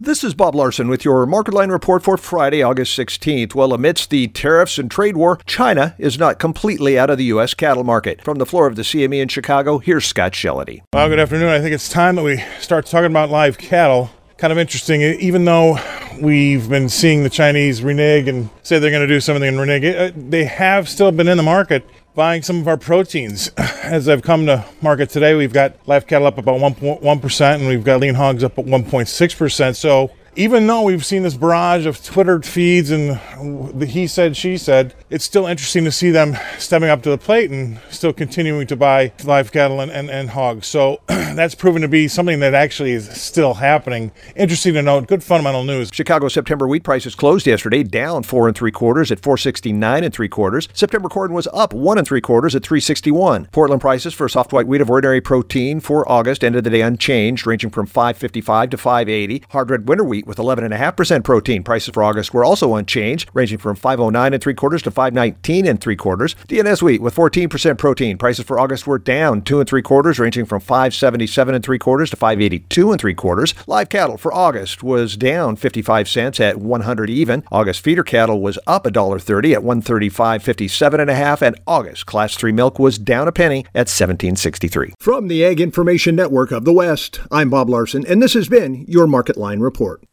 This is Bob Larson with your Market Line report for Friday, August 16th. Well, amidst the tariffs and trade war, China is not completely out of the U.S. cattle market. From the floor of the CME in Chicago, here's Scott Shelley. Well, good afternoon. I think it's time that we start talking about live cattle. Kind of interesting, even though we've been seeing the Chinese renege and say they're going to do something and renege, they have still been in the market buying some of our proteins. As I've come to market today, we've got live cattle up about 1.1%, and we've got lean hogs up at 1.6%. So even though we've seen this barrage of Twitter feeds and the he said, she said, it's still interesting to see them stepping up to the plate and still continuing to buy live cattle and hogs. So that's proven to be something that actually is still happening. Interesting to note, good fundamental news. Chicago September wheat prices closed yesterday down 4 3/4 at $4.69 3/4. September corn was up 1 3/4 at $3.61. Portland prices for soft white wheat of ordinary protein for August ended the day unchanged, ranging from $5.55 to $5.80. Hard red winter wheat with 11.5% protein prices for August were also unchanged, ranging from $5.09 3/4 to $5.19 3/4. DNS wheat with 14% protein prices for August were down 2 3/4, ranging from $5.77 3/4 to $5.82 3/4. Live cattle for August was down 55 cents at 100 even. August feeder cattle was up $1.30 at 135.57 and August Class 3 milk was down a penny at 17.63. From the Ag Information Network of the West, I'm Bob Larson, and this has been your Market Line report.